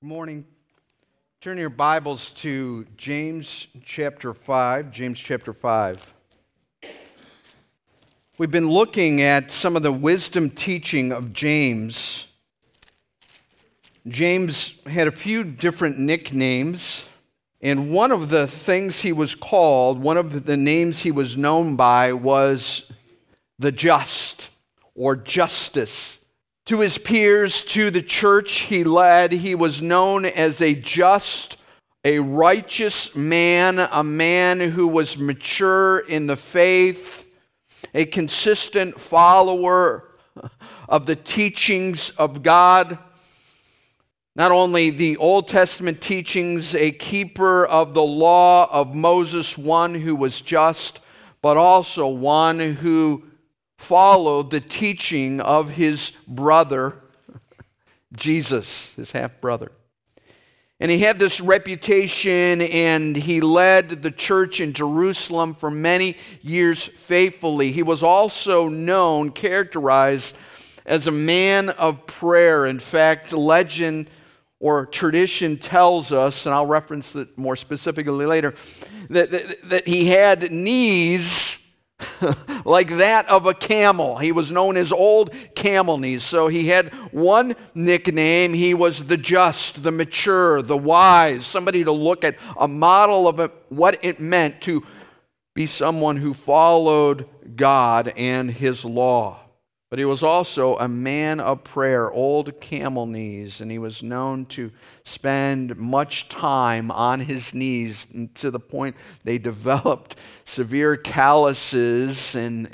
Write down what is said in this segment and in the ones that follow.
Good morning. Turn your Bibles to James chapter 5. James chapter 5. We've been looking at some of the wisdom teaching of James. James had a few different nicknames, and one of the things he was called, one of the names he was known by was the just or justice. To his peers, to the church he led, he was known as a just, a righteous man, a man who was mature in the faith, a consistent follower of the teachings of God. Not only the Old Testament teachings, a keeper of the law of Moses, one who was just, but also one who followed the teaching of his brother, Jesus, his half-brother. And he had this reputation, and he led the church in Jerusalem for many years faithfully. He was also known, characterized as a man of prayer. In fact, legend or tradition tells us, and I'll reference it more specifically later, that he had knees like that of a camel. He was known as Old Camel Knees. So he had one nickname. He was the just, the mature, the wise, somebody to look at, a model of what it meant to be someone who followed God and his law. But he was also a man of prayer, Old Camel Knees, and he was known to spend much time on his knees to the point they developed severe calluses, and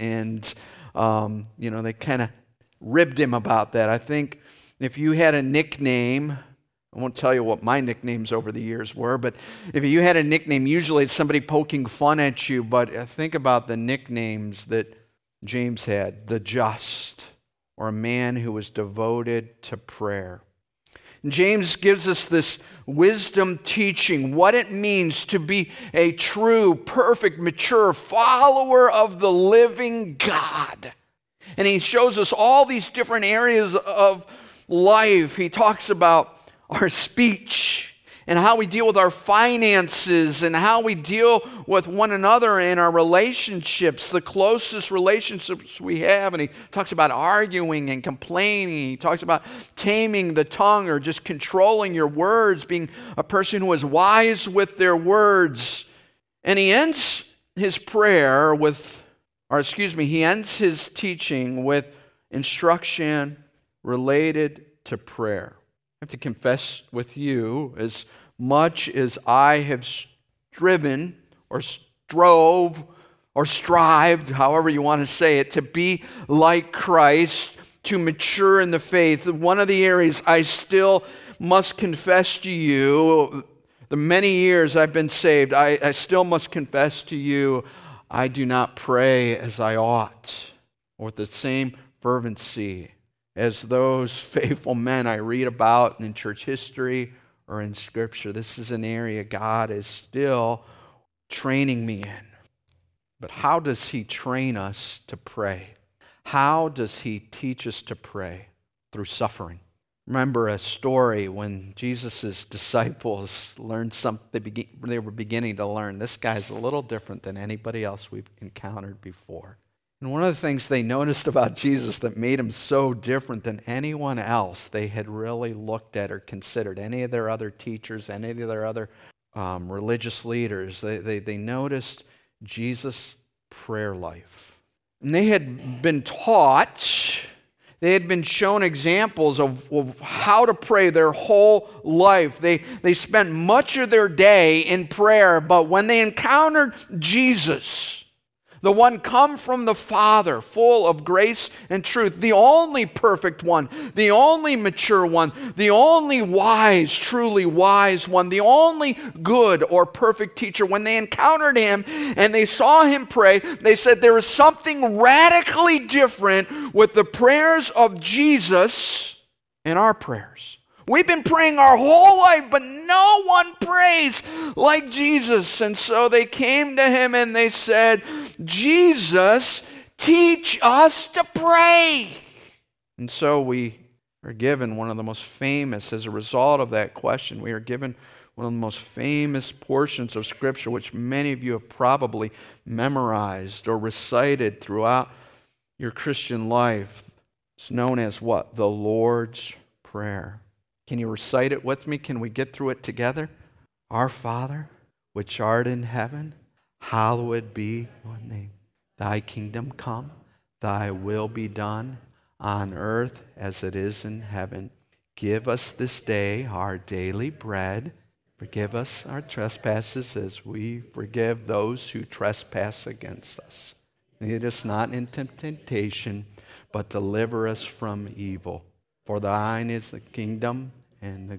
they kind of ribbed him about that. I think if you had a nickname, I won't tell you what my nicknames over the years were, but if you had a nickname, usually it's somebody poking fun at you, but think about the nicknames that James had: the just, or a man who was devoted to prayer. And James gives us this wisdom teaching, what it means to be a true, perfect, mature follower of the living God. And he shows us all these different areas of life. He talks about our speech, and how we deal with our finances, and how we deal with one another in our relationships, the closest relationships we have. And he talks about arguing and complaining. He talks about taming the tongue, or just controlling your words, being a person who is wise with their words. And he ends his he ends his teaching with instruction related to prayer. I have to confess with you, as much as I have striven or strove or strived, however you want to say it, to be like Christ, to mature in the faith, one of the areas I still must confess to you, the many years I've been saved, I still must confess to you, I do not pray as I ought, or with the same fervency as those faithful men I read about in church history or in Scripture. This is an area God is still training me in. But how does He train us to pray? How does He teach us to pray? Through suffering. Remember a story when Jesus' disciples learned something, they were beginning to learn, this guy's a little different than anybody else we've encountered before. And one of the things they noticed about Jesus that made him so different than anyone else they had really looked at or considered, any of their other teachers, any of their other religious leaders, they noticed Jesus' prayer life. And they had been taught, they had been shown examples of how to pray their whole life. They spent much of their day in prayer, but when they encountered Jesus, the one come from the Father, full of grace and truth, the only perfect one, the only mature one, the only wise, truly wise one, the only good or perfect teacher. When they encountered him and they saw him pray, they said there is something radically different with the prayers of Jesus and our prayers. We've been praying our whole life, but no one prays like Jesus. And so they came to him and they said, Jesus, teach us to pray. And so we We're given one of the most famous, as a result of that question, we are given one of the most famous portions of Scripture, which many of you have probably memorized or recited throughout your Christian life. It's known as what? The Lord's Prayer. Can you recite it with me? Can we get through it together? Our Father, which art in heaven, hallowed be your name. Thy kingdom come, thy will be done on earth as it is in heaven. Give us this day our daily bread. Forgive us our trespasses as we forgive those who trespass against us. Lead us not into temptation, but deliver us from evil. For thine is the kingdom and the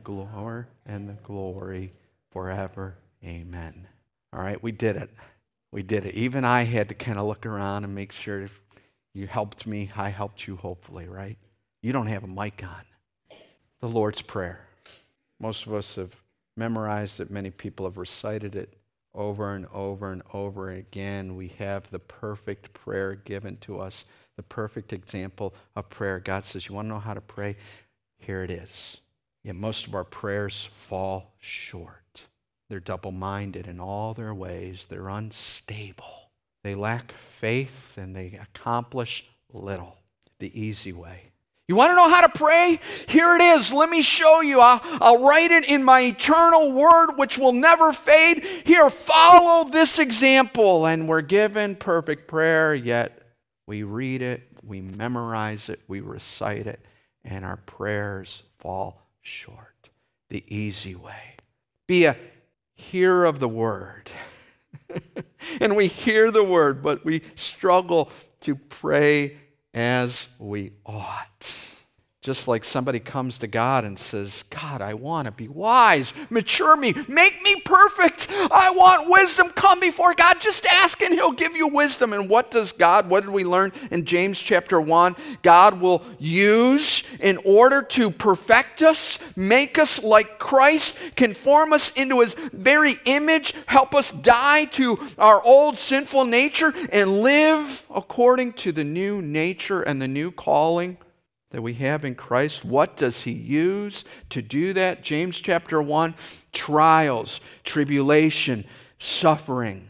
glory forever. Amen. All right, we did it. We did it. Even I had to kind of look around and make sure you helped me. I helped you, hopefully, right? You don't have a mic on. The Lord's Prayer. Most of us have memorized it. Many people have recited it over and over and over again. We have the perfect prayer given to us, the perfect example of prayer. God says, you want to know how to pray? Here it is. Yet most of our prayers fall short. They're double-minded in all their ways. They're unstable. They lack faith and they accomplish little. The easy way. You want to know how to pray? Here it is. Let me show you. I'll write it in my eternal word, which will never fade. Here, follow this example. And we're given perfect prayer, yet we read it, we memorize it, we recite it, and our prayers fall short. The easy way. Be a hearer of the word. And we hear the word, but we struggle to pray as we ought. Just like somebody comes to God and says, God, I want to be wise. Mature me. Make me perfect. I want wisdom. Come before God. Just ask and he'll give you wisdom. And what did we learn in James chapter 1? God will use in order to perfect us, make us like Christ, conform us into his very image, help us die to our old sinful nature and live according to the new nature and the new calling that we have in Christ. What does he use to do that? James chapter 1, trials, tribulation, suffering.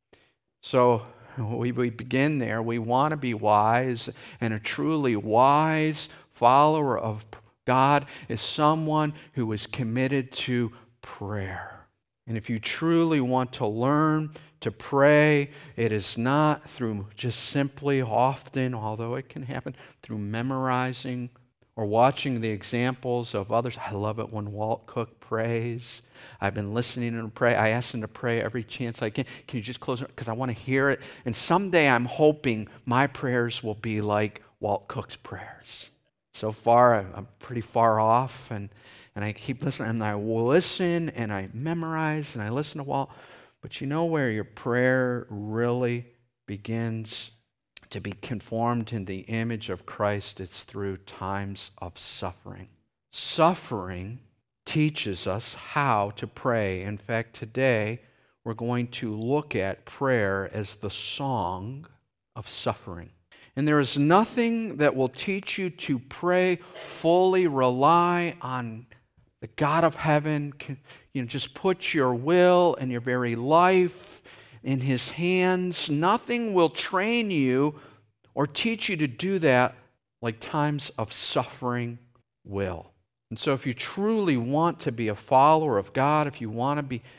So we begin there. We want to be wise, and a truly wise follower of God is someone who is committed to prayer. And if you truly want to learn to pray, it is not through just simply often, although it can happen, through memorizing or watching the examples of others. I love it when Walt Cook prays. I've been listening to him pray. I ask him to pray every chance I can. Can you just close it? Because I want to hear it. And someday I'm hoping my prayers will be like Walt Cook's prayers. So far, I'm pretty far off, and I keep listening, and I will listen, and I memorize, and I listen to Walt. But you know where your prayer really begins to be conformed in the image of Christ? It's through times of suffering. Suffering teaches us how to pray. In fact, today we're going to look at prayer as the song of suffering. And there is nothing that will teach you to pray, fully rely on the God of heaven. Just put your will and your very life in his hands. Nothing will train you or teach you to do that like times of suffering will. And so if you truly want to be a follower of God, if you want to be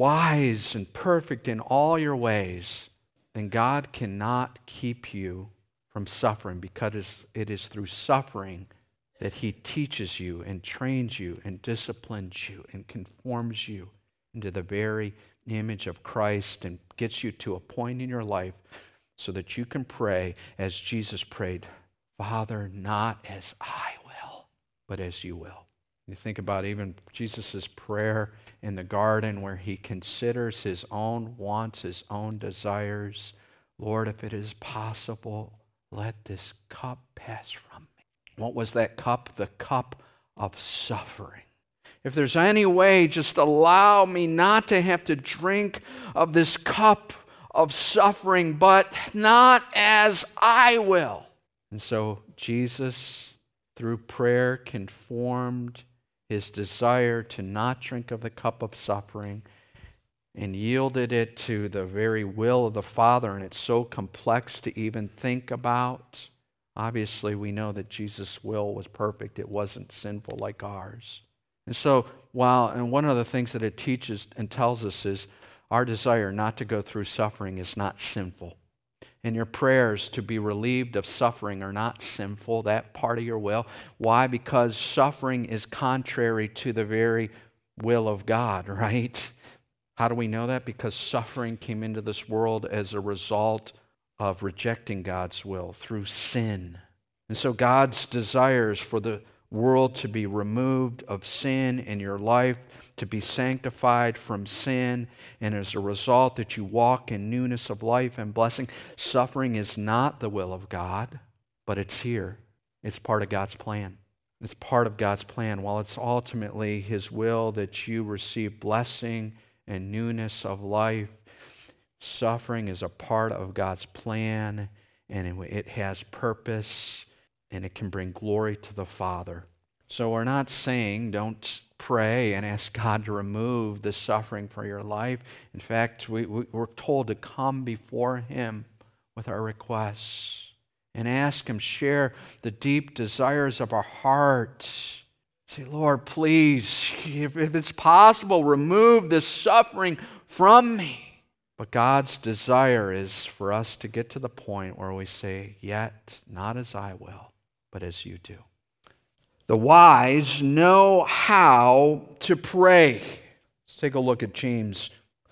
wise and perfect in all your ways, then God cannot keep you from suffering, because it is through suffering that he teaches you and trains you and disciplines you and conforms you into the very image of Christ and gets you to a point in your life so that you can pray as Jesus prayed, Father, not as I will, but as you will. You think about even Jesus' prayer in the garden where he considers his own wants, his own desires. Lord, if it is possible, let this cup pass from me. What was that cup? The cup of suffering. If there's any way, just allow me not to have to drink of this cup of suffering, but not as I will. And so Jesus through prayer, conformed his desire to not drink of the cup of suffering and yielded it to the very will of the Father. And it's so complex to even think about. Obviously, we know that Jesus' will was perfect. It wasn't sinful like ours. And so, and one of the things that it teaches and tells us is our desire not to go through suffering is not sinful. And your prayers to be relieved of suffering are not sinful, that part of your will. Why? Because suffering is contrary to the very will of God, right? How do we know that? Because suffering came into this world as a result of rejecting God's will through sin. And so God's desires for the world to be removed of sin in your life, to be sanctified from sin, and as a result that you walk in newness of life and blessing. Suffering is not the will of God, but it's here. It's part of God's plan. It's part of God's plan. While it's ultimately His will that you receive blessing and newness of life, suffering is a part of God's plan, and it has purpose, and it can bring glory to the Father. So we're not saying don't pray and ask God to remove the suffering for your life. In fact, we're told to come before Him with our requests and ask Him, share the deep desires of our hearts. Say, Lord, please, if it's possible, remove this suffering from me. But God's desire is for us to get to the point where we say, yet not as I will, but as you do. The wise know how to pray. Let's take a look at James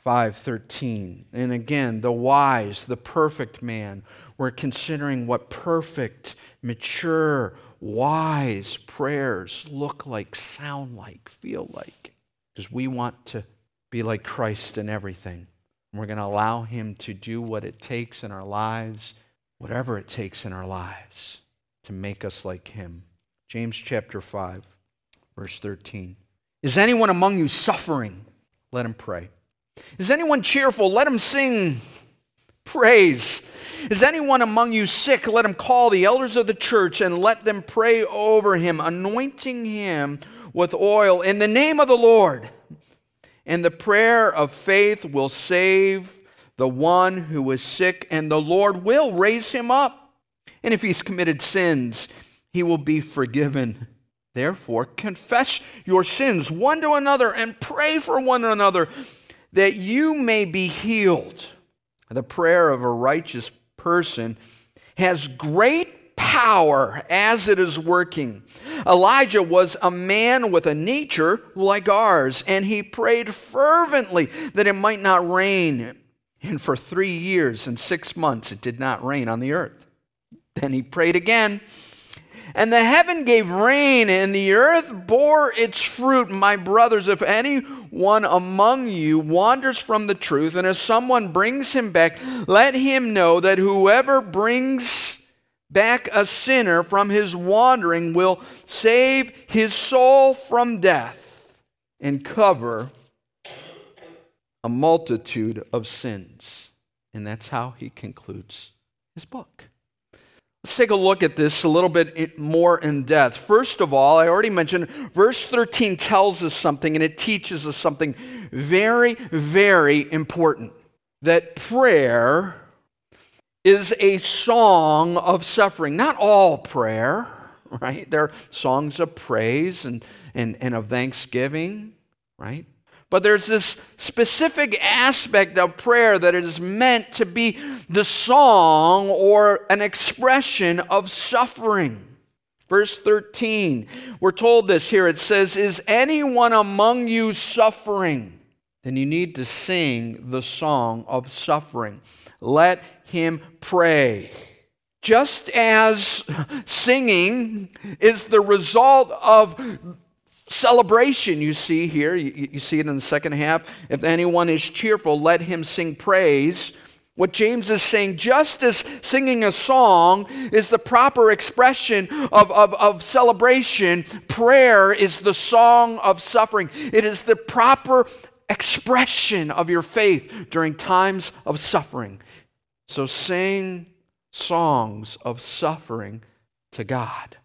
5:13. And again, the wise, the perfect man. We're considering what perfect, mature, wise prayers look like, sound like, feel like. Because we want to be like Christ in everything. And we're going to allow Him to do what it takes in our lives, whatever it takes in our lives, to make us like Him. James chapter 5, verse 13. Is anyone among you suffering? Let him pray. Is anyone cheerful? Let him sing praise. Is anyone among you sick? Let him call the elders of the church and let them pray over him, anointing him with oil in the name of the Lord. And the prayer of faith will save the one who is sick, and the Lord will raise him up. And if he's committed sins, he will be forgiven. Therefore, confess your sins one to another and pray for one another that you may be healed. The prayer of a righteous person has great power as it is working. Elijah was a man with a nature like ours, and he prayed fervently that it might not rain. And for 3 years and 6 months it did not rain on the earth. Then he prayed again, and the heaven gave rain, and the earth bore its fruit. My brothers, if anyone among you wanders from the truth, and if someone brings him back, let him know that whoever brings back a sinner from his wandering will save his soul from death and cover a multitude of sins. And that's how he concludes his book. Let's take a look at this a little bit more in depth. First of all, I already mentioned, verse 13 tells us something, and it teaches us something very, very important. That prayer is a song of suffering. Not all prayer, right? There are songs of praise and of thanksgiving, right? But there's this specific aspect of prayer that is meant to be the song or an expression of suffering. Verse 13, we're told this here. It says, is anyone among you suffering? Then you need to sing the song of suffering. Let him pray. Just as singing is the result of celebration, you see here, you see it in the second half. If anyone is cheerful, let him sing praise. What James is saying, just as singing a song is the proper expression of celebration, prayer is the song of suffering. It is the proper expression of your faith during times of suffering. So sing songs of suffering to God.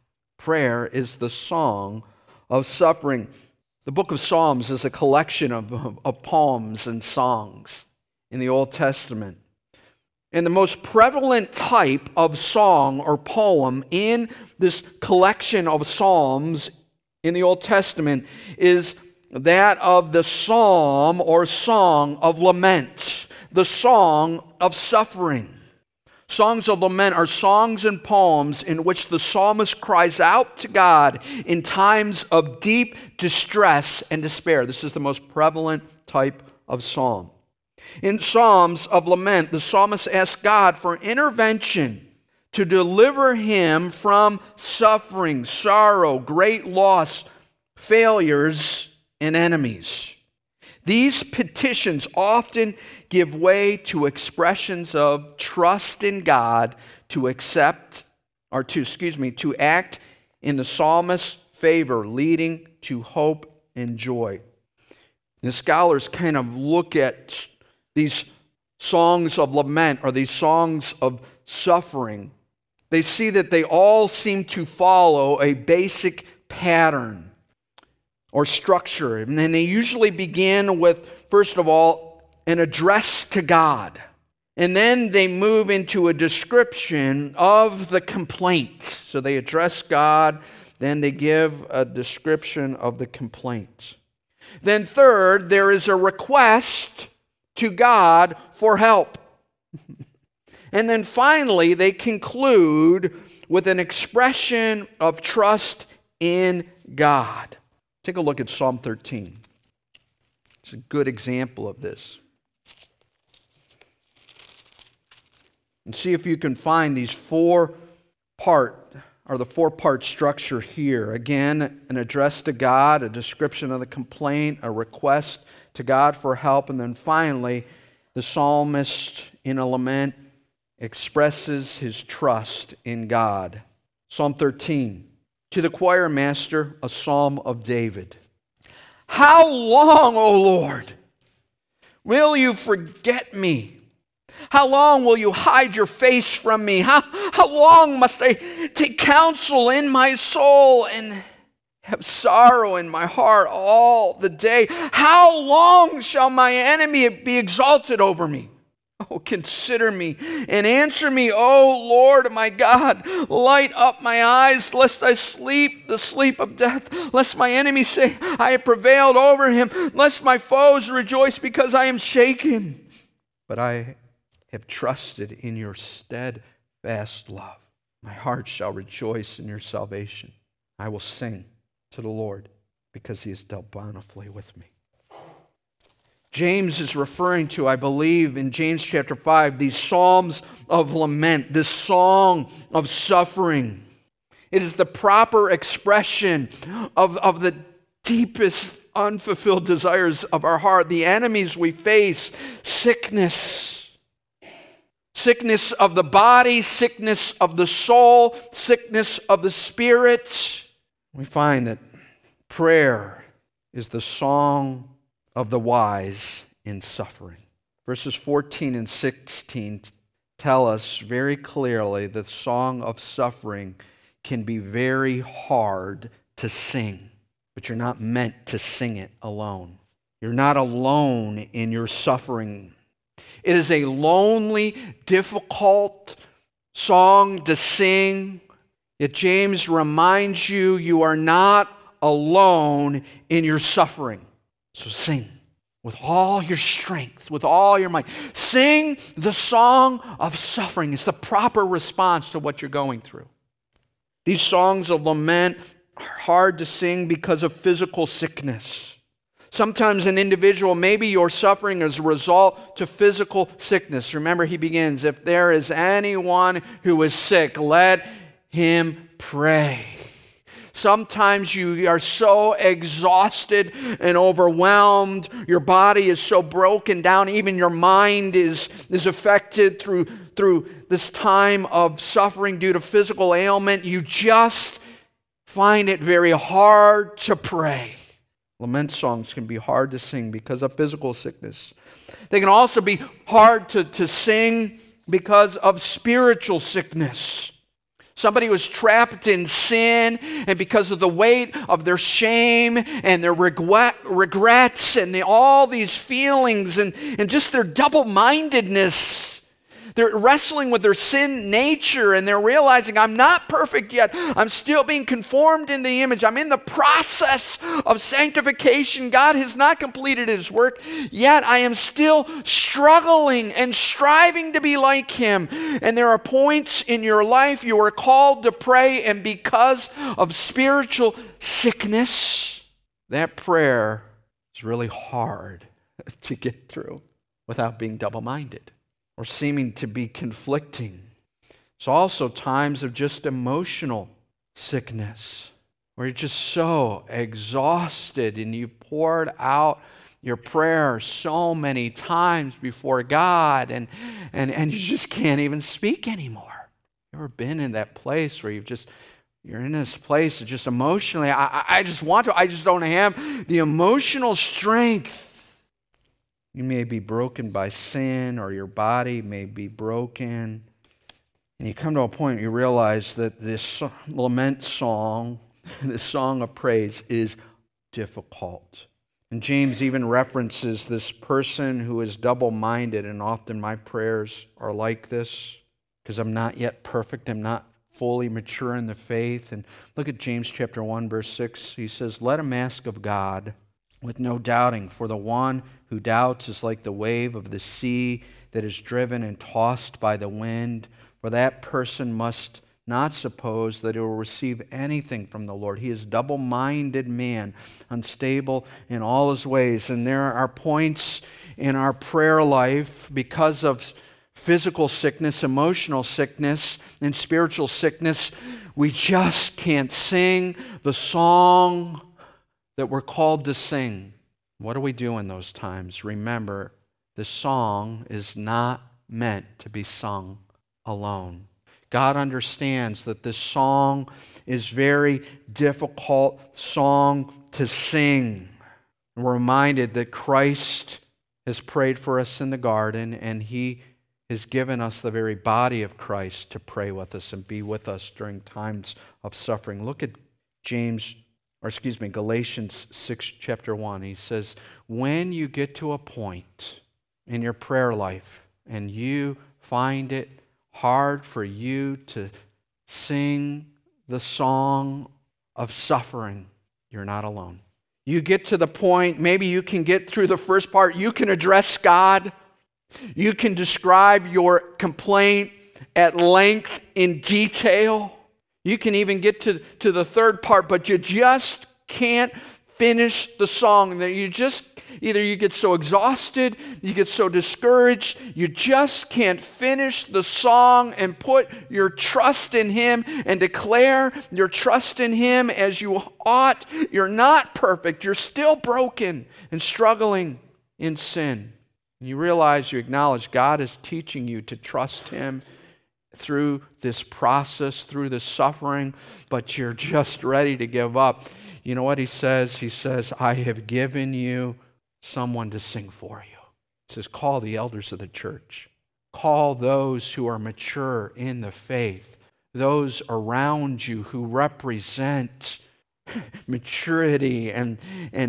Prayer is the song of suffering. The book of Psalms is a collection of poems and songs in the Old Testament. And the most prevalent type of song or poem in this collection of psalms in the Old Testament is that of the psalm or song of lament, the song of suffering. Songs of lament are songs and poems in which the psalmist cries out to God in times of deep distress and despair. This is the most prevalent type of psalm. In Psalms of lament, the psalmist asks God for intervention to deliver him from suffering, sorrow, great loss, failures, and enemies. These petitions often give way to expressions of trust in God to act in the psalmist's favor, leading to hope and joy. The scholars kind of look at these songs of lament or these songs of suffering. They see that they all seem to follow a basic pattern or structure. And then they usually begin with, first of all, an address to God. And then they move into a description of the complaint. So they address God, then they give a description of the complaint. Then third, there is a request to God for help. And then finally, they conclude with an expression of trust in God. Take a look at Psalm 13. It's a good example of this. And see if you can find these four-part structure here. Again, an address to God, a description of the complaint, a request to God for help, and then finally, the psalmist in a lament expresses his trust in God. Psalm 13. To the choir master, a psalm of David. How long, O Lord, will you forget me? How long will you hide your face from me? How long must I take counsel in my soul and have sorrow in my heart all the day? How long shall my enemy be exalted over me? Oh, consider me and answer me, O Lord my God. Light up my eyes, lest I sleep the sleep of death, lest my enemy say, I have prevailed over him, lest my foes rejoice because I am shaken. But I have trusted in your steadfast love. My heart shall rejoice in your salvation. I will sing to the Lord because he has dealt bountifully with me. James is referring to, I believe, in James chapter 5, these psalms of lament, this song of suffering. It is the proper expression of the deepest unfulfilled desires of our heart, the enemies we face, sickness of the body, sickness of the soul, sickness of the spirit. We find that prayer is the song of the wise in suffering. Verses 14 and 16 tell us very clearly that the song of suffering can be very hard to sing, but you're not meant to sing it alone. You're not alone in your suffering. It is a lonely, difficult song to sing, yet James reminds you, you are not alone in your suffering. So sing with all your strength, with all your might. Sing the song of suffering. It's the proper response to what you're going through. These songs of lament are hard to sing because of physical sickness. Sometimes an individual, maybe you're suffering as a result to physical sickness. Remember, he begins, if there is anyone who is sick, let him pray. Sometimes you are so exhausted and overwhelmed. Your body is so broken down. Even your mind is affected through this time of suffering due to physical ailment. You just find it very hard to pray. Lament songs can be hard to sing because of physical sickness. They can also be hard to sing because of spiritual sickness. Somebody was trapped in sin, and because of the weight of their shame and their regrets and all these feelings and just their double-mindedness, they're wrestling with their sin nature, and they're realizing, I'm not perfect yet. I'm still being conformed in the image. I'm in the process of sanctification. God has not completed His work, yet I am still struggling and striving to be like Him. And there are points in your life you are called to pray, and because of spiritual sickness, that prayer is really hard to get through without being double-minded or seeming to be conflicting. It's also times of just emotional sickness where you're just so exhausted and you've poured out your prayer so many times before God and you just can't even speak anymore. You ever been in that place where you're in this place of just emotionally, I just want to, I just don't have the emotional strength. You may be broken by sin, or your body may be broken. And you come to a point where you realize that this lament song, this song of praise, is difficult. And James even references this person who is double-minded, and often my prayers are like this because I'm not yet perfect. I'm not fully mature in the faith. And look at James chapter 1, verse 6. He says, "Let him ask of God with no doubting, for the one who doubts is like the wave of the sea that is driven and tossed by the wind. For that person must not suppose that he will receive anything from the Lord. He is a double-minded man, unstable in all his ways." And there are points in our prayer life because of physical sickness, emotional sickness, and spiritual sickness, we just can't sing the song that we're called to sing. What do we do in those times? Remember, this song is not meant to be sung alone. God understands that this song is very difficult song to sing. We're reminded that Christ has prayed for us in the garden, and He has given us the very body of Christ to pray with us and be with us during times of suffering. Look at Galatians 6, chapter 1. He says, when you get to a point in your prayer life and you find it hard for you to sing the song of suffering, you're not alone. You get to the point, maybe you can get through the first part, you can address God, you can describe your complaint at length in detail. You can even get to the third part, but you just can't finish the song. Either you get so exhausted, you get so discouraged, you just can't finish the song and put your trust in Him and declare your trust in Him as you ought. You're not perfect. You're still broken and struggling in sin. And you realize, you acknowledge God is teaching you to trust Him through this process, through this suffering, but you're just ready to give up. You know what He says? He says, I have given you someone to sing for you. He says, call the elders of the church. Call those who are mature in the faith, those around you who represent maturity and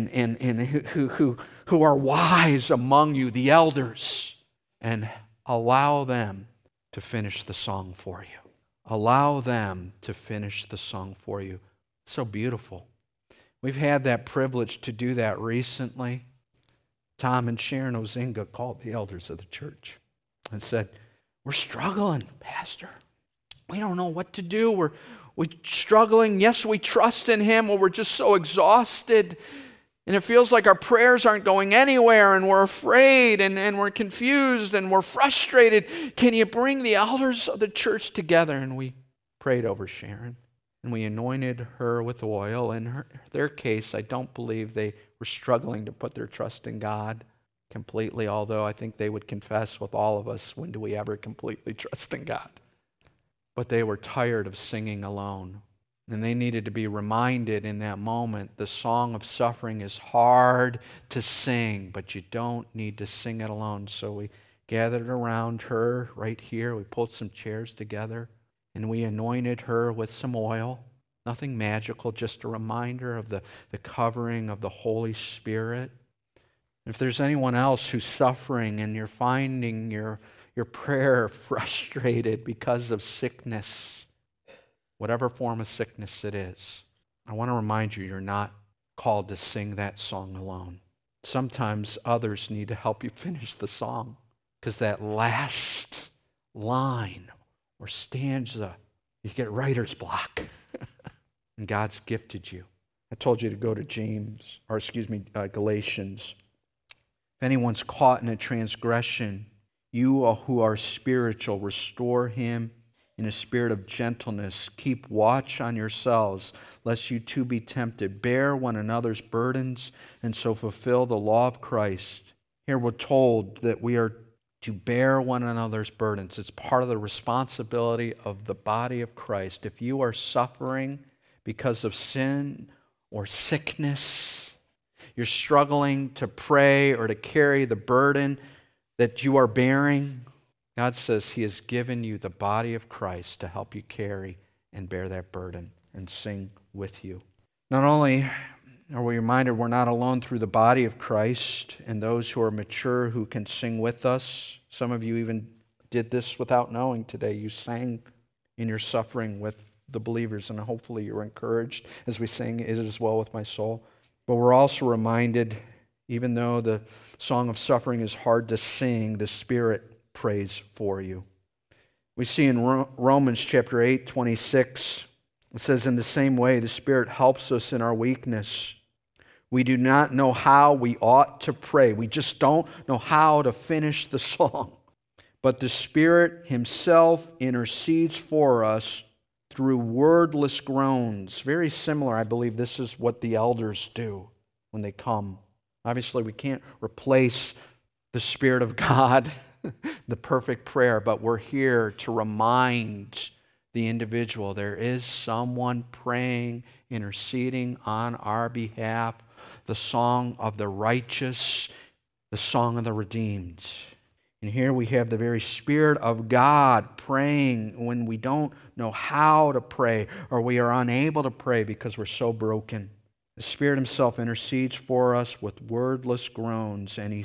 who are wise among you, the elders, and allow them to finish the song for you. Allow them to finish the song for you. It's so beautiful. We've had that privilege to do that recently. Tom and Sharon Ozinga called the elders of the church and said, we're struggling, Pastor. We don't know what to do. We're struggling. Yes, we trust in Him, but we're just so exhausted. And it feels like our prayers aren't going anywhere, and we're afraid, and we're confused, and we're frustrated. Can you bring the elders of the church together? And we prayed over Sharon, and we anointed her with oil. In their case, I don't believe they were struggling to put their trust in God completely, although I think they would confess with all of us, when do we ever completely trust in God? But they were tired of singing alone. And they needed to be reminded in that moment, the song of suffering is hard to sing, but you don't need to sing it alone. So we gathered around her right here. We pulled some chairs together, and we anointed her with some oil. Nothing magical, just a reminder of the covering of the Holy Spirit. If there's anyone else who's suffering and you're finding your prayer frustrated because of sickness, whatever form of sickness it is, I want to remind you, you're not called to sing that song alone. Sometimes others need to help you finish the song, because that last line or stanza, you get writer's block. And God's gifted you. I told you to go to Galatians. If anyone's caught in a transgression, you who are spiritual, restore him in a spirit of gentleness. Keep watch on yourselves, lest you too be tempted. Bear one another's burdens, and so fulfill the law of Christ. Here we're told that we are to bear one another's burdens. It's part of the responsibility of the body of Christ. If you are suffering because of sin or sickness, you're struggling to pray or to carry the burden that you are bearing, God says He has given you the body of Christ to help you carry and bear that burden and sing with you. Not only are we reminded we're not alone through the body of Christ and those who are mature who can sing with us. Some of you even did this without knowing today. You sang in your suffering with the believers, and hopefully you're encouraged as we sing, "It is well with my soul." But we're also reminded, even though the song of suffering is hard to sing, the Spirit prays for you. We see in Romans chapter 8, 26, it says, "In the same way, the Spirit helps us in our weakness. We do not know how we ought to pray." We just don't know how to finish the song. "But the Spirit Himself intercedes for us through wordless groans." Very similar, I believe this is what the elders do when they come. Obviously, we can't replace the Spirit of God, the perfect prayer, but we're here to remind the individual there is someone praying, interceding on our behalf, the song of the righteous, the song of the redeemed. And here we have the very Spirit of God praying when we don't know how to pray or we are unable to pray because we're so broken. The Spirit Himself intercedes for us with wordless groans, and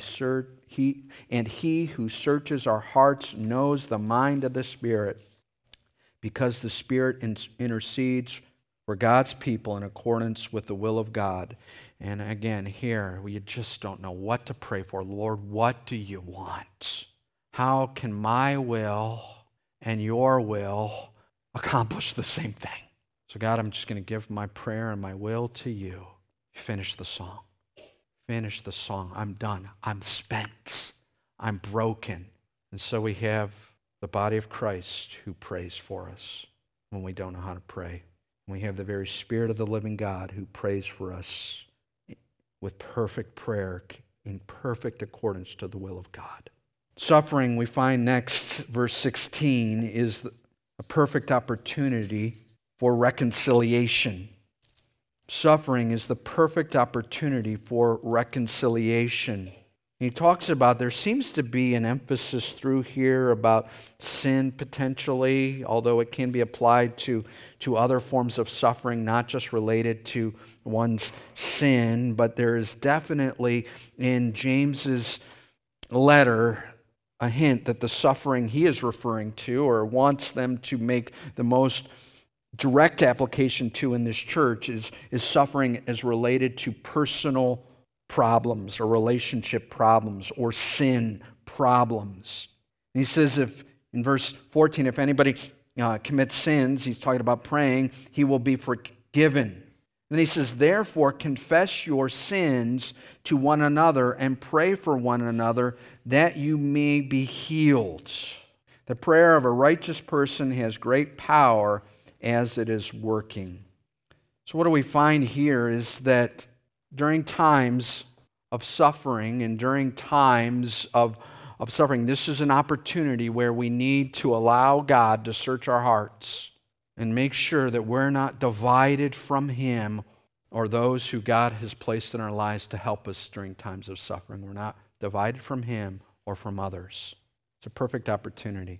He who searches our hearts knows the mind of the Spirit, because the Spirit intercedes for God's people in accordance with the will of God. And again, here, we just don't know what to pray for. Lord, what do you want? How can my will and your will accomplish the same thing? So God, I'm just going to give my prayer and my will to you. Finish the song. Finish the song. I'm done. I'm spent. I'm broken. And so we have the body of Christ who prays for us when we don't know how to pray. We have the very Spirit of the living God who prays for us with perfect prayer in perfect accordance to the will of God. Suffering, we find next, verse 16, is a perfect opportunity for reconciliation. Suffering is the perfect opportunity for reconciliation. He talks about, there seems to be an emphasis through here about sin potentially, although it can be applied to other forms of suffering, not just related to one's sin, but there is definitely in James's letter a hint that the suffering he is referring to or wants them to make the most direct application to in this church is suffering as related to personal problems or relationship problems or sin problems. And he says in verse 14, if anybody commits sins, he's talking about praying, he will be forgiven. Then he says, therefore confess your sins to one another and pray for one another that you may be healed. The prayer of a righteous person has great power as it is working. So what do we find here is that during times of suffering and during times of suffering, this is an opportunity where we need to allow God to search our hearts and make sure that we're not divided from Him or those who God has placed in our lives to help us during times of suffering. We're not divided from Him or from others. It's a perfect opportunity.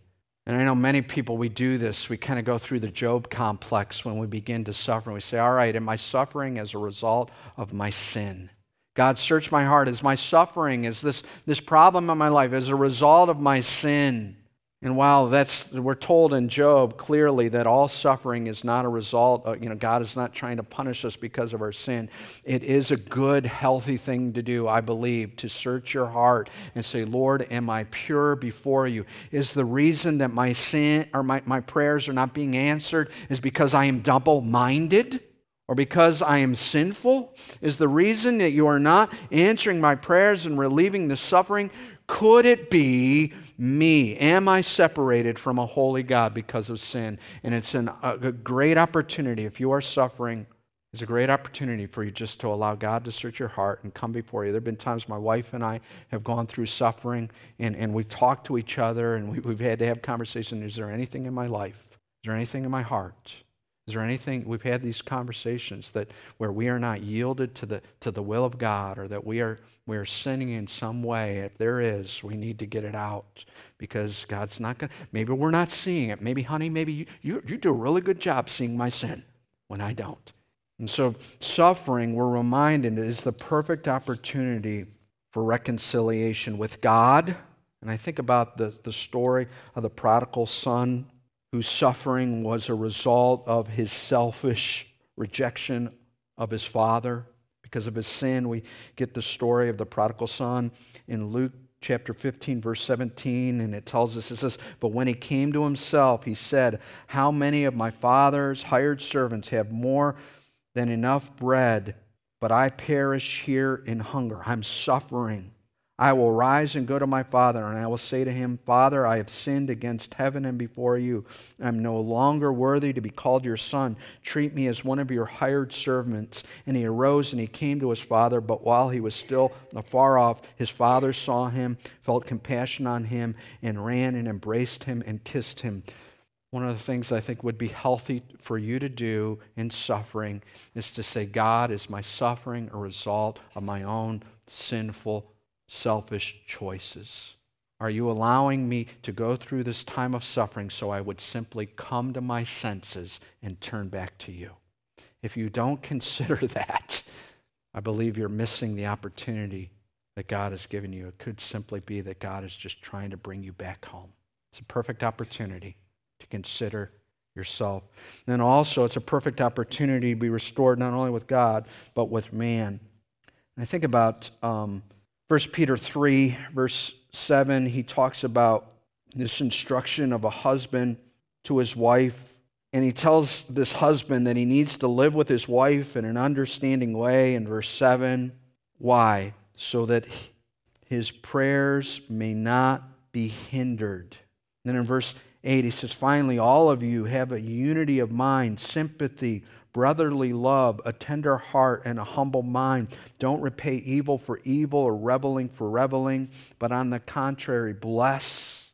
And I know many people, we do this. We kind of go through the Job complex when we begin to suffer. And we say, all right, am I suffering as a result of my sin? God, search my heart. Is my suffering, is this problem in my life as a result of my sin? And while we're told in Job clearly that all suffering is not a result of, God is not trying to punish us because of our sin. It is a good, healthy thing to do, I believe, to search your heart and say, Lord, am I pure before you? Is the reason that my sin or my prayers are not being answered is because I am double-minded? Or because I am sinful? Is the reason that you are not answering my prayers and relieving the suffering? Could it be me? Am I separated from a holy God because of sin? And it's a great opportunity, if you are suffering, it's a great opportunity for you just to allow God to search your heart and come before you. There have been times my wife and I have gone through suffering, and we've talked to each other, and we've had to have conversations. Is there anything in my life? Is there anything in my heart? Is there anything, we've had these conversations where we are not yielded to the will of God, or that we are sinning in some way. If there is, we need to get it out, because God's not going to, maybe we're not seeing it. Maybe, honey, maybe you do a really good job seeing my sin when I don't. And so suffering, we're reminded, is the perfect opportunity for reconciliation with God. And I think about the story of the prodigal son, whose suffering was a result of his selfish rejection of his father. Because of his sin, we get the story of the prodigal son in Luke chapter 15, verse 17, and it tells us, it says, but when he came to himself, he said, how many of my father's hired servants have more than enough bread, but I perish here in hunger. I'm suffering. I will rise and go to my father, and I will say to him, Father, I have sinned against heaven and before you. I'm no longer worthy to be called your son. Treat me as one of your hired servants. And he arose and he came to his father, but while he was still afar off, his father saw him, felt compassion on him, and ran and embraced him and kissed him. One of the things I think would be healthy for you to do in suffering is to say, God, is my suffering a result of my own sinful, selfish choices? Are you allowing me to go through this time of suffering so I would simply come to my senses and turn back to you? If you don't consider that, I believe you're missing the opportunity that God has given you. It could simply be that God is just trying to bring you back home. It's a perfect opportunity to consider yourself. And then also, it's a perfect opportunity to be restored not only with God, but with man. And I think about 1 Peter 3, verse 7, he talks about this instruction of a husband to his wife. And he tells this husband that he needs to live with his wife in an understanding way in verse 7. Why? So that his prayers may not be hindered. Then in verse 8, he says, finally, all of you have a unity of mind, sympathy, brotherly love, a tender heart, and a humble mind. Don't repay evil for evil or reveling for reveling, but on the contrary, bless.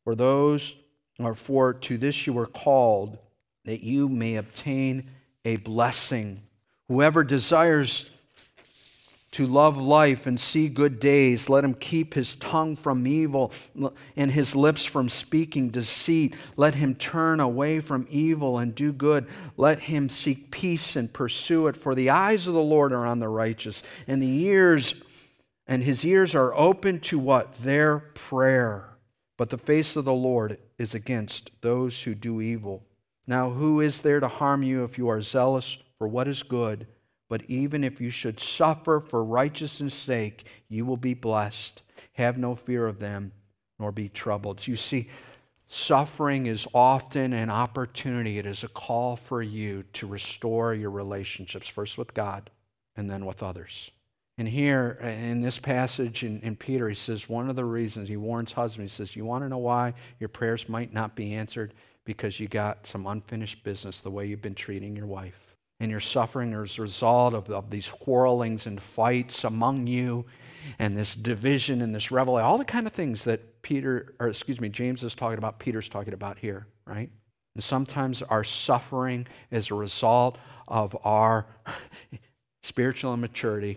For to this you were called, that you may obtain a blessing. Whoever desires to love life and see good days, let him keep his tongue from evil and his lips from speaking deceit. Let him turn away from evil and do good. Let him seek peace and pursue it. For the eyes of the Lord are on the righteous, and his ears are open to what? Their prayer. But the face of the Lord is against those who do evil. Now who is there to harm you if you are zealous for what is good? But even if you should suffer for righteousness' sake, you will be blessed. Have no fear of them, nor be troubled. So you see, suffering is often an opportunity. It is a call for you to restore your relationships, first with God and then with others. And here, in this passage in Peter, he says one of the reasons, he warns husbands, he says, you want to know why your prayers might not be answered? Because you got some unfinished business the way you've been treating your wife. And you're suffering as a result of these quarrelings and fights among you, and this division and this revelry, all the kind of things that James is talking about, Peter's talking about here, right? And sometimes our suffering is a result of our spiritual immaturity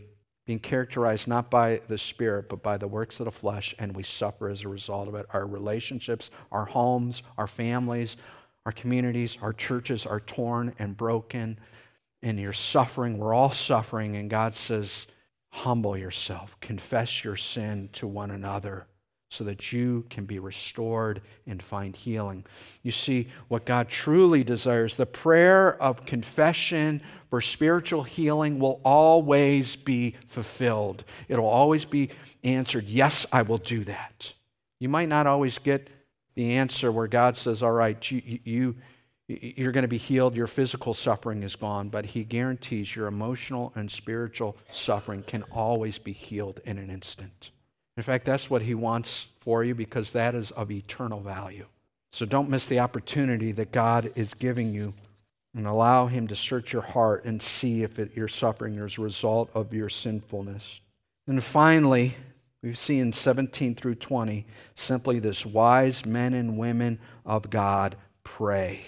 being characterized not by the Spirit, but by the works of the flesh, and we suffer as a result of it. Our relationships, our homes, our families, our communities, our churches are torn and broken, and you're suffering. We're all suffering, and God says, humble yourself, confess your sin to one another so that you can be restored and find healing. You see, what God truly desires, the prayer of confession for spiritual healing will always be fulfilled. It'll always be answered, yes, I will do that. You might not always get the answer where God says, all right, you're going to be healed, your physical suffering is gone, but He guarantees your emotional and spiritual suffering can always be healed in an instant. In fact, that's what He wants for you because that is of eternal value. So don't miss the opportunity that God is giving you and allow Him to search your heart and see if you're suffering as a result of your sinfulness. And finally, we see in 17 through 20, simply this: wise men and women of God pray.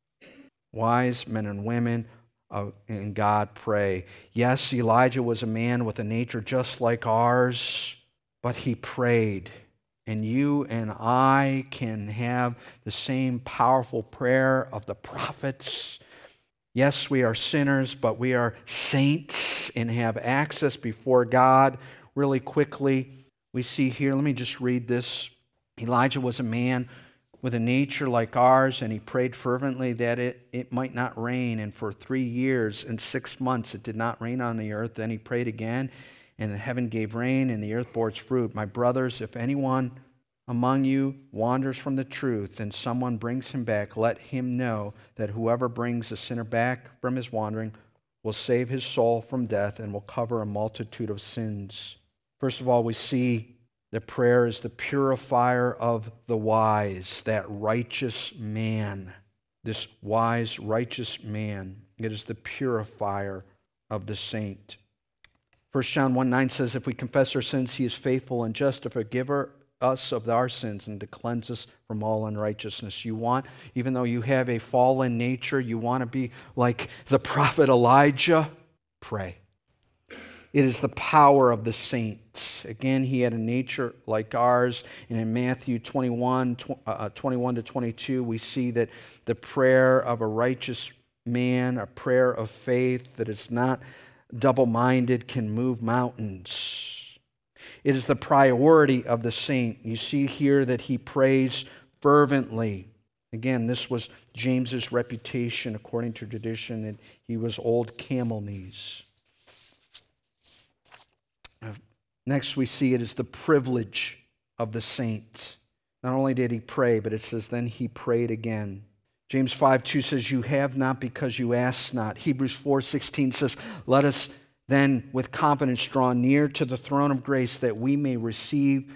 Wise men and women in God pray. Yes, Elijah was a man with a nature just like ours, but he prayed. And you and I can have the same powerful prayer of the prophets. Yes, we are sinners, but we are saints and have access before God. Really quickly, we see here, let me just read this. Elijah was a man with a nature like ours, and he prayed fervently that it might not rain. And for 3 years and 6 months it did not rain on the earth. Then he prayed again, and the heaven gave rain, and the earth bore its fruit. My brothers, if anyone among you wanders from the truth, and someone brings him back, let him know that whoever brings a sinner back from his wandering will save his soul from death and will cover a multitude of sins. First of all, we see that prayer is the purifier of the wise, that righteous man. This wise, righteous man. It is the purifier of the saint. 1 John 1:9 says, if we confess our sins, He is faithful and just to forgive us of our sins and to cleanse us from all unrighteousness. You want, even though you have a fallen nature, you want to be like the prophet Elijah, pray. It is the power of the saints. Again, he had a nature like ours. And in Matthew 21 to 22, we see that the prayer of a righteous man, a prayer of faith that is not double-minded, can move mountains. It is the priority of the saint. You see here that he prays fervently. Again, this was James's reputation, according to tradition, that he was old camel knees. Next, we see it is the privilege of the saint. Not only did he pray, but it says, then he prayed again. James 5:2 says, you have not because you ask not. Hebrews 4:16 says, let us then with confidence draw near to the throne of grace that we may receive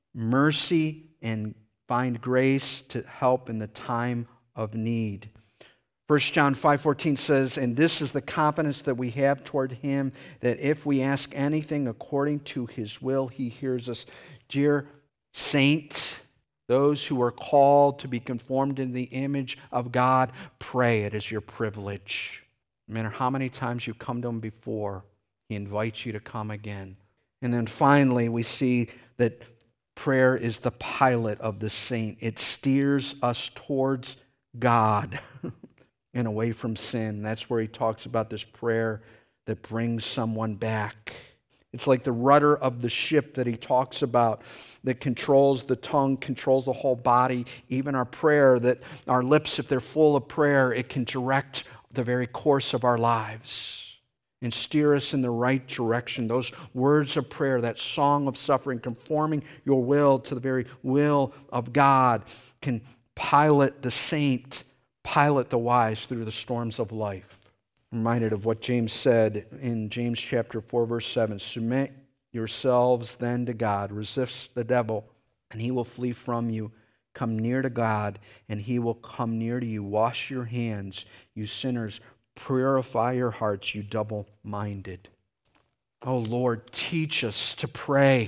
mercy and find grace to help in the time of need. 1 John 5:14 says, and this is the confidence that we have toward Him, that if we ask anything according to His will, He hears us. Dear saint, those who are called to be conformed in the image of God, pray. It is your privilege. No matter how many times you've come to Him before, He invites you to come again. And then finally, we see that prayer is the pilot of the saint. It steers us towards God and away from sin. That's where he talks about this prayer that brings someone back. It's like the rudder of the ship that he talks about that controls the tongue, controls the whole body. Even our prayer, that our lips, if they're full of prayer, it can direct the very course of our lives and steer us in the right direction. Those words of prayer, that song of suffering, conforming your will to the very will of God, can pilot the saint, pilot the wise through the storms of life. I'm reminded of what James said in James chapter 4, verse 7. Submit yourselves then to God. Resist the devil, and he will flee from you. Come near to God, and He will come near to you. Wash your hands, you sinners. Purify your hearts, you double-minded. Oh, Lord, teach us to pray.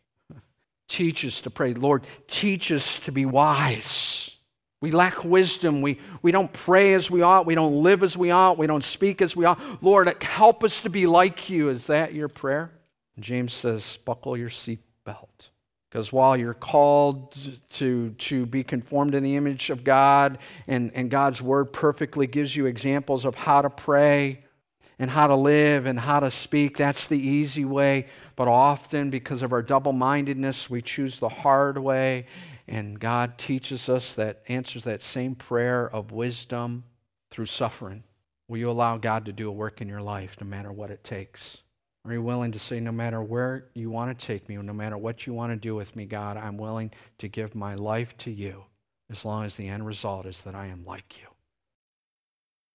Teach us to pray. Lord, teach us to be wise. We lack wisdom. We don't pray as we ought. We don't live as we ought. We don't speak as we ought. Lord, help us to be like You. Is that your prayer? James says, buckle your seatbelt. Because while you're called to be conformed in the image of God, and God's word perfectly gives you examples of how to pray and how to live and how to speak, that's the easy way. But often, because of our double-mindedness, we choose the hard way. And God teaches us that, answers that same prayer of wisdom through suffering. Will you allow God to do a work in your life no matter what it takes? Are you willing to say, no matter where you want to take me, no matter what you want to do with me, God, I'm willing to give my life to you as long as the end result is that I am like you?